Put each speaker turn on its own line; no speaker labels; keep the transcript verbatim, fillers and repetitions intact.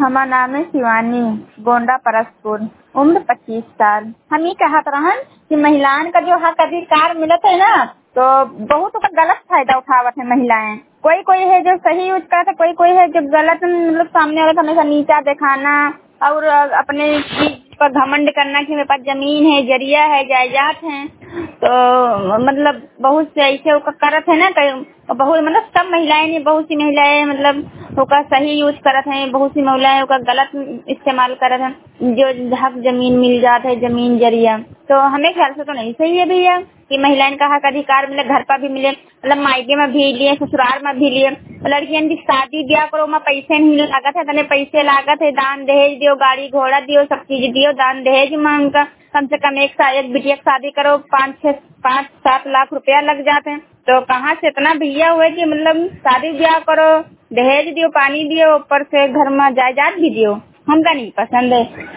हमार नाम है शिवानी, गोंडा परसपुर, उम्र पच्चीस साल। हम ये कहत रहन कि महिलाओं का जो हक अधिकार मिलत है ना, तो बहुत ओकर गलत फायदा उठावत है महिलाएं। कोई कोई है जो सही यूज करता है, कोई कोई है जो गलत, मतलब सामने वाले को हमेशा नीचा दिखाना और अपने चीज पर घमंड करना कि मेरे पास जमीन है, जरिया है, जायदाद है। तो मतलब बहुत से ऐसे ओका करत है ना, बहुत मतलब सब महिलाएं नहीं, बहुत सी महिलाएं मतलब ओका सही यूज करत हैं, बहुत सी महिलाएं ओका गलत इस्तेमाल करत हैं, जो हक जमीन मिल जाता है, जमीन जरिया। तो हमें ख्याल से तो नहीं सही है भैया कि महिलाएं का हक अधिकार मिले, घर पर भी मिले, मतलब मायके में भी लिए, ससुराल में भी लिए। लड़कियन की शादी ब्याह करो में पैसे नहीं लागत है, तने पैसे लागत है, दान दहेज दियो, गाड़ी घोड़ा दियो, सब चीज दियो, दान दहेज में उनका कम से कम एक साल एक बिटिया की शादी करो पाँच छह पाँच सात लाख रुपया लग जाते हैं। तो कहाँ से इतना भैया हुए कि मतलब शादी ब्याह करो, दहेज दियो, पानी दियो, ऊपर से घर में जायदाद भी दियो। हमका नहीं पसंद है।